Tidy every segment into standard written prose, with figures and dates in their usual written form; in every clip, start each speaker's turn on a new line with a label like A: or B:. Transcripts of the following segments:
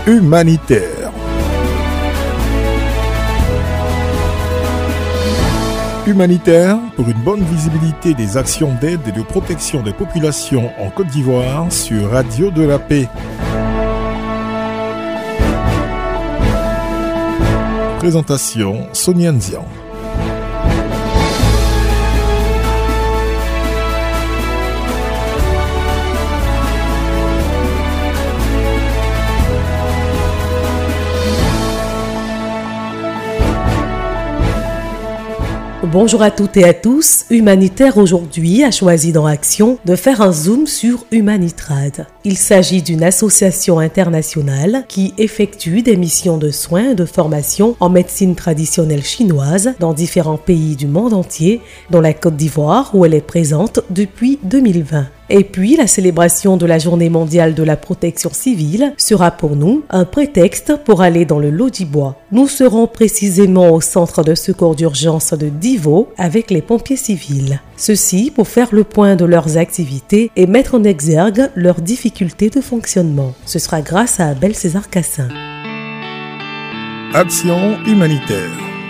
A: Humanitaire. Humanitaire pour une bonne visibilité des actions d'aide et de protection des populations en Côte d'Ivoire sur Radio de la Paix. Présentation Sonia Nzian.
B: Bonjour à toutes et à tous. Humanitaire aujourd'hui a choisi dans Action de faire un zoom sur Humanitrad. Il s'agit d'une association internationale qui effectue des missions de soins et de formation en médecine traditionnelle chinoise dans différents pays du monde entier, dont la Côte d'Ivoire où elle est présente depuis 2020. Et puis, la célébration de la Journée mondiale de la protection civile sera pour nous un prétexte pour aller dans le Lodibois. Nous serons précisément au centre de secours d'urgence de Divo avec les pompiers civils. Ceci pour faire le point de leurs activités et mettre en exergue leurs difficultés de fonctionnement. Ce sera grâce à Abel César Cassin.
A: Action humanitaire.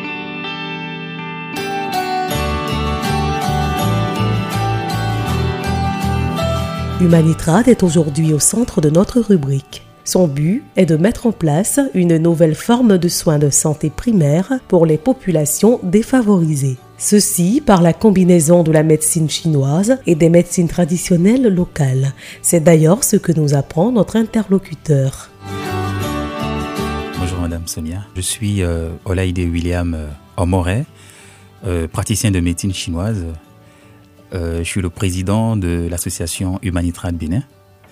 B: Humanitrad est aujourd'hui au centre de notre rubrique. Son but est de mettre en place une nouvelle forme de soins de santé primaire pour les populations défavorisées. Ceci par la combinaison de la médecine chinoise et des médecines traditionnelles locales. C'est d'ailleurs ce que nous apprend notre interlocuteur.
C: Bonjour Madame Sonia, je suis Olaïde William Omoret, praticien de médecine chinoise. Je suis le président de l'association Humanitrad Bénin.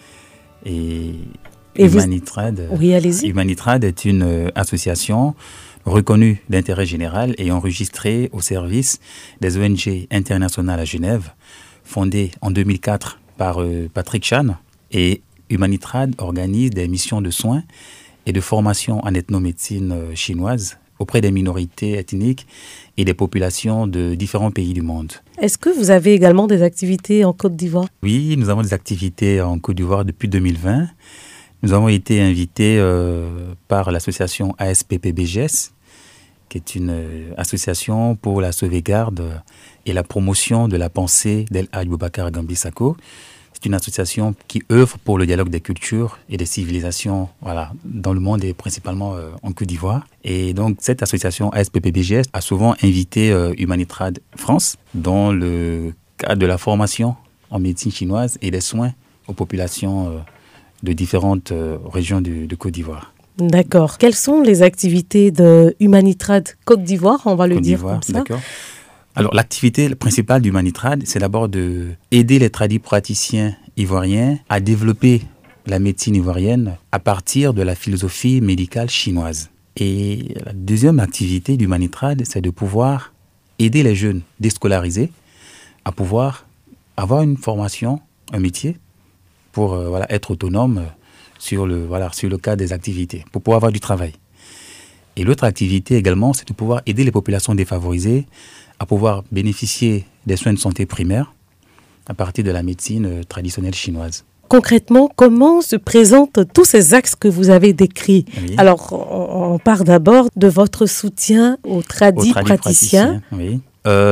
C: Et Humanitrad,
B: Oui, allez-y.
C: Humanitrad est une association reconnue d'intérêt général et enregistrée au service des ONG internationales à Genève, fondée en 2004 par Patrick Chan. Et Humanitrad organise des missions de soins et de formation en ethnomédecine chinoise auprès des minorités ethniques et des populations de différents pays du monde.
B: Est-ce que vous avez également des activités en Côte d'Ivoire ?
C: Oui, nous avons des activités en Côte d'Ivoire depuis 2020. Nous avons été invités par l'association ASPPBGS, qui est une association pour la sauvegarde et la promotion de la pensée d'El Hadj Boubacar Gambi Sako. C'est une association qui œuvre pour le dialogue des cultures et des civilisations dans le monde et principalement en Côte d'Ivoire. Et donc cette association ASPPBGS a souvent invité Humanitrad France dans le cadre de la formation en médecine chinoise et des soins aux populations de différentes régions de Côte d'Ivoire.
B: D'accord. Quelles sont les activités de Humanitrad Côte d'Ivoire ? On va le dire comme ça.
C: D'accord. Alors, l'activité principale d'Humanitrad, c'est d'abord d'aider les praticiens ivoiriens à développer la médecine ivoirienne à partir de la philosophie médicale chinoise. Et la deuxième activité d'Humanitrad, c'est de pouvoir aider les jeunes déscolarisés à pouvoir avoir une formation, un métier, pour être autonome sur le cadre des activités, pour pouvoir avoir du travail. Et l'autre activité également, c'est de pouvoir aider les populations défavorisées à pouvoir bénéficier des soins de santé primaires à partir de la médecine traditionnelle chinoise.
B: Concrètement, comment se présentent tous ces axes que vous avez décrits ?
C: Oui.
B: Alors, on part d'abord de votre soutien aux praticiens.
C: Oui.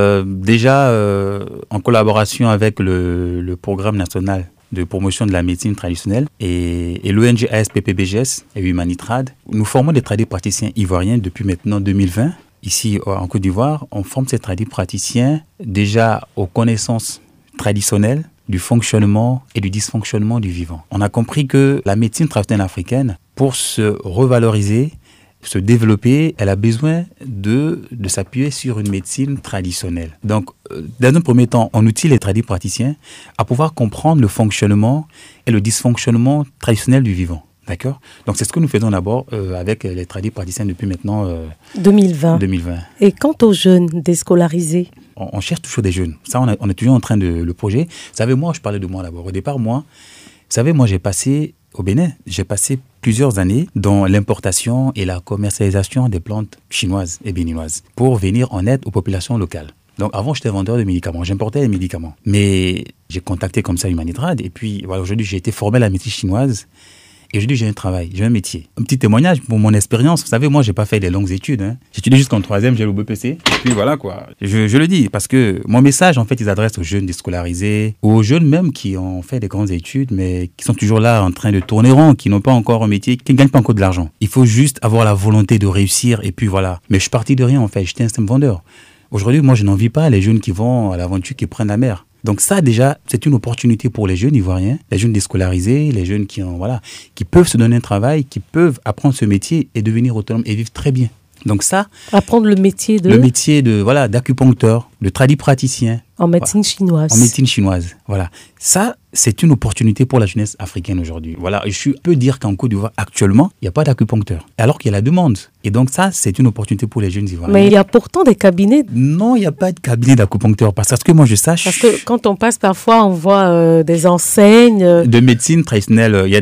C: Déjà, en collaboration avec le Programme national de promotion de la médecine traditionnelle et l'ONG ASPPBGS et Humanitrad, nous formons des praticiens ivoiriens depuis maintenant 2020. Ici, en Côte d'Ivoire, on forme ces praticiens déjà aux connaissances traditionnelles du fonctionnement et du dysfonctionnement du vivant. On a compris que la médecine traditionnelle africaine, pour se revaloriser, se développer, elle a besoin de s'appuyer sur une médecine traditionnelle. Donc, dans un premier temps, on outille les praticiens à pouvoir comprendre le fonctionnement et le dysfonctionnement traditionnel du vivant. D'accord ? Donc, c'est ce que nous faisons d'abord avec les praticiens depuis maintenant
B: 2020. Et quant aux jeunes déscolarisés ?
C: On cherche toujours des jeunes. Ça, on est toujours en train de le projet. Vous savez, moi, je parlais de moi d'abord. Au départ, moi, j'ai passé au Bénin, j'ai passé plusieurs années dans l'importation et la commercialisation des plantes chinoises et béninoises pour venir en aide aux populations locales. Donc avant, j'étais vendeur de médicaments, j'importais les médicaments. Mais j'ai contacté comme ça Humanitrad et puis voilà, aujourd'hui, j'ai été formé à la médecine chinoise Et aujourd'hui, j'ai un travail, j'ai un métier. Un petit témoignage pour mon expérience. Vous savez, moi, j'ai pas fait des longues études. J'ai étudié jusqu'en 3e, j'ai le BPC. Et puis voilà, quoi. Je le dis parce que mon message, en fait, il s'adresse aux jeunes déscolarisés, aux jeunes même qui ont fait des grandes études, mais qui sont toujours là en train de tourner rond, qui n'ont pas encore un métier, qui ne gagnent pas encore de l'argent. Il faut juste avoir la volonté de réussir et puis voilà. Mais je suis parti de rien, en fait. J'étais un simple vendeur. Aujourd'hui, moi, je n'envie pas les jeunes qui vont à l'aventure, qui prennent la mer. Donc ça, déjà, c'est une opportunité pour les jeunes ivoiriens, les jeunes déscolarisés, les jeunes qui peuvent se donner un travail, qui peuvent apprendre ce métier et devenir autonomes et vivre très bien. Donc ça...
B: Apprendre le métier
C: d'acupuncteur, de tradipraticien.
B: En médecine chinoise.
C: En médecine chinoise, voilà. Ça, c'est une opportunité pour la jeunesse africaine aujourd'hui. Voilà, je peux dire qu'en Côte d'Ivoire, actuellement, il n'y a pas d'acupuncteur, alors qu'il y a la demande. Et donc ça, c'est une opportunité pour les jeunes Ivoiriens.
B: Mais il y a pourtant des cabinets.
C: Non, il n'y a pas de cabinet d'acupuncteur, parce que moi, je sache...
B: Parce que quand on passe, parfois, on voit des enseignes...
C: De médecine traditionnelle, il y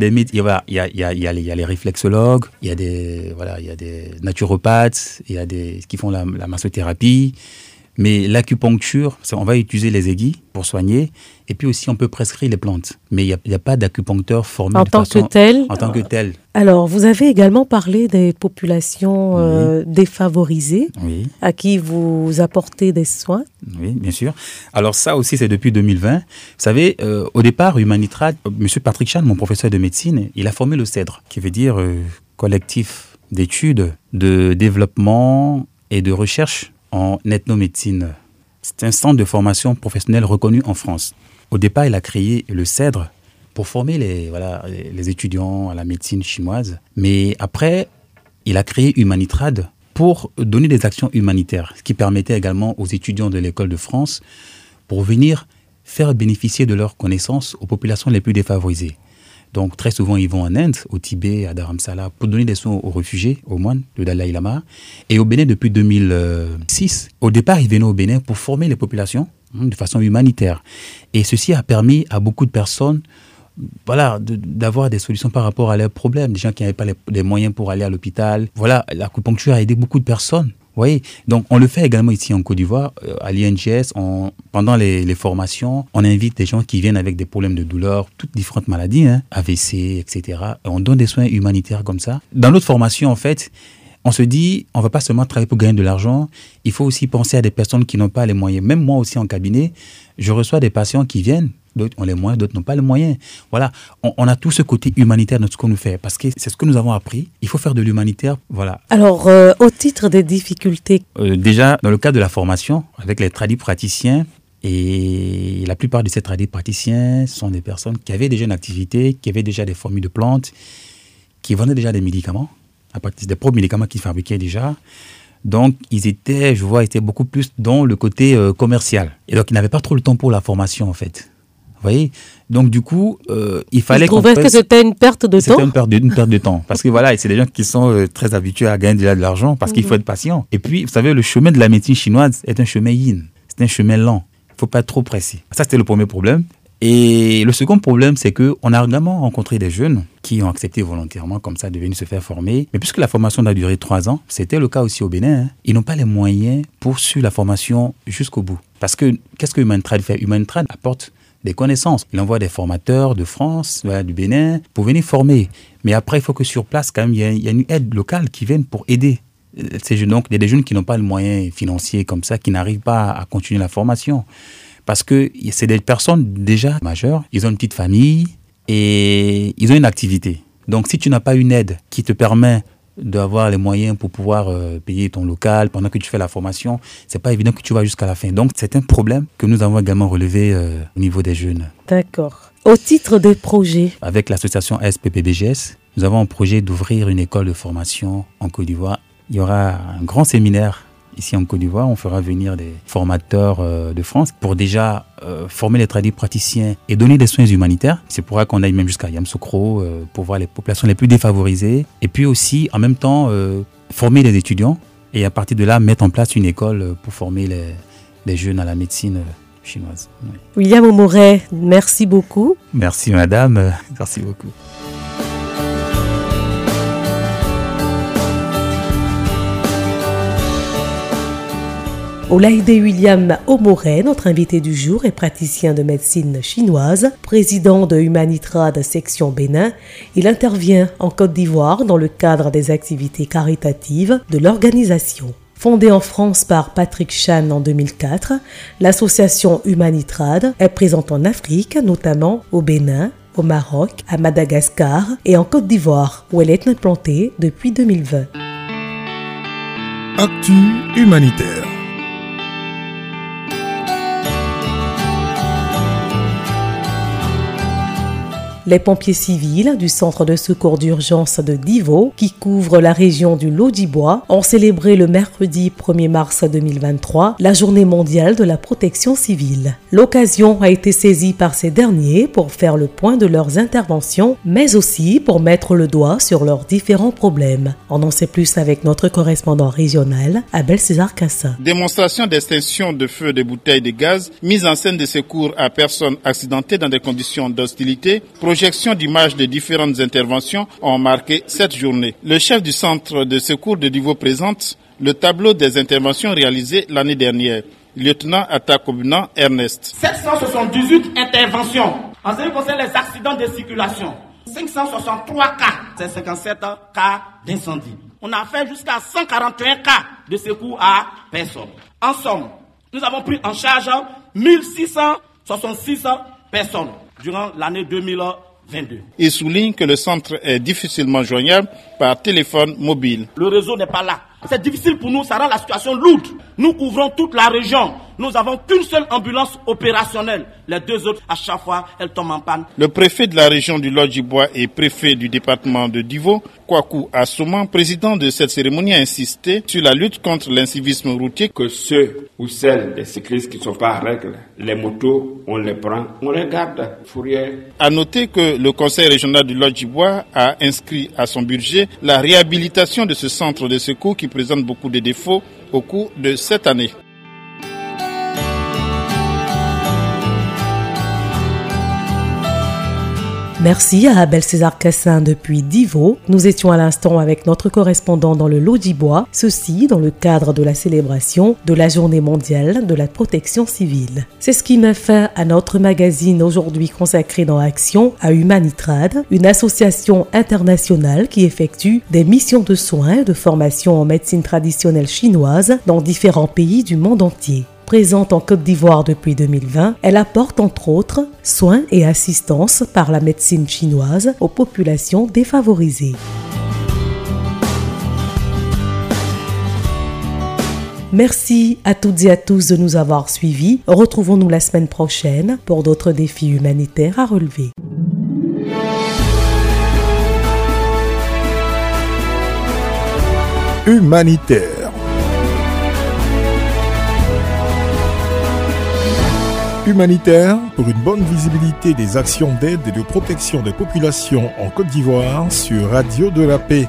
C: a les réflexologues, il y a des naturopathes, il y a des qui font la massothérapie. Mais l'acupuncture, on va utiliser les aiguilles pour soigner. Et puis aussi, on peut prescrire les plantes. Mais il n'y a pas d'acupuncteur formé
B: en tant que tel. Alors, vous avez également parlé des populations défavorisées, à qui vous apportez des soins.
C: Oui, bien sûr. Alors ça aussi, c'est depuis 2020. Vous savez, au départ, Humanitrade, M. Patrick Chan, mon professeur de médecine, il a formé le CEDRE, qui veut dire collectif d'études, de développement et de recherche en ethnomédecine. C'est un centre de formation professionnelle reconnu en France. Au départ, il a créé le CEDRE pour former les étudiants à la médecine chinoise. Mais après, il a créé Humanitrade pour donner des actions humanitaires, ce qui permettait également aux étudiants de l'école de France pour venir faire bénéficier de leurs connaissances aux populations les plus défavorisées. Donc, très souvent, ils vont en Inde, au Tibet, à Dharamsala, pour donner des soins aux réfugiés, aux moines, le Dalai Lama. Et au Bénin, depuis 2006, au départ, ils venaient au Bénin pour former les populations de façon humanitaire. Et ceci a permis à beaucoup de personnes d'avoir des solutions par rapport à leurs problèmes. Des gens qui n'avaient pas les moyens pour aller à l'hôpital. Voilà, l'acupuncture a aidé beaucoup de personnes. Vous voyez, donc on le fait également ici en Côte d'Ivoire, à l'INGS, pendant les formations, on invite des gens qui viennent avec des problèmes de douleur, toutes différentes maladies, AVC, etc. Et on donne des soins humanitaires comme ça. Dans notre formation, en fait, on se dit, on ne va pas seulement travailler pour gagner de l'argent, il faut aussi penser à des personnes qui n'ont pas les moyens. Même moi aussi en cabinet, je reçois des patients qui viennent, d'autres ont les moyens, d'autres n'ont pas les moyens. Voilà, on a tout ce côté humanitaire dans ce qu'on nous fait, parce que c'est ce que nous avons appris. Il faut faire de l'humanitaire, voilà.
B: Alors, au titre des difficultés...
C: Déjà, dans le cadre de la formation, avec les praticiens, et la plupart de ces praticiens sont des personnes qui avaient déjà une activité, qui avaient déjà des formules de plantes, qui vendaient déjà des médicaments, à partir des propres médicaments qu'ils fabriquaient déjà. Donc, ils étaient beaucoup plus dans le côté commercial. Et donc, ils n'avaient pas trop le temps pour la formation, en fait. Vous voyez ? Donc, du coup, il fallait qu'on...
B: Vous trouvez que c'était une perte de temps ?
C: C'était une perte de temps. Parce que voilà, c'est des gens qui sont très habitués à gagner déjà de l'argent parce qu'il faut être patient. Et puis, vous savez, le chemin de la médecine chinoise est un chemin yin. C'est un chemin lent. Il ne faut pas être trop pressé. Ça, c'était le premier problème. Et le second problème, c'est qu'on a également rencontré des jeunes qui ont accepté volontairement comme ça de venir se faire former. Mais puisque la formation a duré 3 ans, c'était le cas aussi au Bénin, ils n'ont pas les moyens pour suivre la formation jusqu'au bout. Parce que qu'est-ce que Humanitrade fait ? Humanitrade apporte des connaissances. Il envoie des formateurs de France, du Bénin, pour venir former. Mais après, il faut que sur place, quand même, il y a une aide locale qui vienne pour aider ces jeunes. Donc, il y a des jeunes qui n'ont pas le moyen financier comme ça, qui n'arrivent pas à continuer la formation. Parce que c'est des personnes déjà majeures, ils ont une petite famille et ils ont une activité. Donc, si tu n'as pas une aide qui te permet d'avoir les moyens pour pouvoir payer ton local pendant que tu fais la formation, c'est pas évident que tu vas jusqu'à la fin. Donc, c'est un problème que nous avons également relevé au niveau des jeunes.
B: D'accord. Au titre des projets,
C: avec l'association SPPBGS, nous avons un projet d'ouvrir une école de formation en Côte d'Ivoire. Il y aura un grand séminaire ici en Côte d'Ivoire. On fera venir des formateurs de France pour déjà former les praticiens et donner des soins humanitaires. C'est pour ça qu'on aille même jusqu'à Yamoussoukro pour voir les populations les plus défavorisées. Et puis aussi, en même temps, former les étudiants et à partir de là, mettre en place une école pour former les jeunes à la médecine chinoise. Oui.
B: William Omoret, merci beaucoup.
C: Merci madame, merci beaucoup.
B: Olaïde William Omoré, notre invité du jour, est praticien de médecine chinoise, président de Humanitrade section Bénin. Il intervient en Côte d'Ivoire dans le cadre des activités caritatives de l'organisation. Fondée en France par Patrick Chan en 2004, l'association Humanitrade est présente en Afrique, notamment au Bénin, au Maroc, à Madagascar et en Côte d'Ivoire, où elle est implantée depuis 2020.
A: Actu humanitaire.
B: Les pompiers civils du centre de secours d'urgence de Divo, qui couvre la région du Lodjibois, ont célébré le mercredi 1er mars 2023 la journée mondiale de la protection civile. L'occasion a été saisie par ces derniers pour faire le point de leurs interventions, mais aussi pour mettre le doigt sur leurs différents problèmes. On en sait plus avec notre correspondant régional, Abel César Cassa.
D: Démonstration d'extinction de feu de bouteilles de gaz, mise en scène de secours à personnes accidentées dans des conditions d'hostilité, projection d'images de différentes interventions ont marqué cette journée. Le chef du centre de secours de Divo présente le tableau des interventions réalisées l'année dernière. Lieutenant Atakobnan Ernest.
E: 778 interventions en ce qui concerne les accidents de circulation. 563 cas, c'est 57 cas d'incendie. On a fait jusqu'à 141 cas de secours à personnes. En somme, nous avons pris en charge 1666 personnes durant l'année 2022.
D: Il souligne que le centre est difficilement joignable par téléphone mobile.
E: Le réseau n'est pas là. C'est difficile pour nous, ça rend la situation lourde. Nous couvrons toute la région. Nous n'avons qu'une seule ambulance opérationnelle. Les deux autres, à chaque fois, elles tombent en panne.
D: Le préfet de la région du Lodjibois et préfet du département de Divo, Kwaku Assouman, président de cette cérémonie, a insisté sur la lutte contre l'incivisme routier.
F: Que ceux ou celles des cyclistes qui ne sont pas en règle, les motos, on les prend, on les garde. Fourrière.
D: À noter que le conseil régional du Lodjibois a inscrit à son budget la réhabilitation de ce centre de secours qui présente beaucoup de défauts au cours de cette année.
B: Merci à Abel César Cassin depuis Divo. Nous étions à l'instant avec notre correspondant dans le Lodjibois, ceci dans le cadre de la célébration de la Journée mondiale de la protection civile. C'est ce qui met fin à notre magazine aujourd'hui consacré dans Action à Humanitrade, une association internationale qui effectue des missions de soins et de formation en médecine traditionnelle chinoise dans différents pays du monde entier. Présente en Côte d'Ivoire depuis 2020, elle apporte entre autres soins et assistance par la médecine chinoise aux populations défavorisées. Merci à toutes et à tous de nous avoir suivis. Retrouvons-nous la semaine prochaine pour d'autres défis humanitaires à relever.
A: Humanitaire. Humanitaire pour une bonne visibilité des actions d'aide et de protection des populations en Côte d'Ivoire sur Radio de la Paix.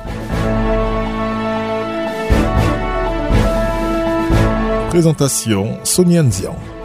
A: Présentation Sonia Nzian.